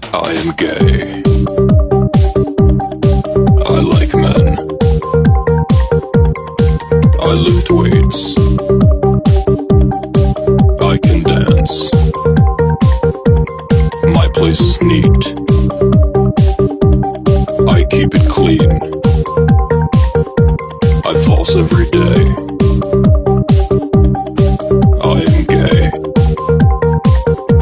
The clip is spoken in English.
I am gay. I like men. I lift weights. I can dance. My place is neat. I keep it clean. I floss every day.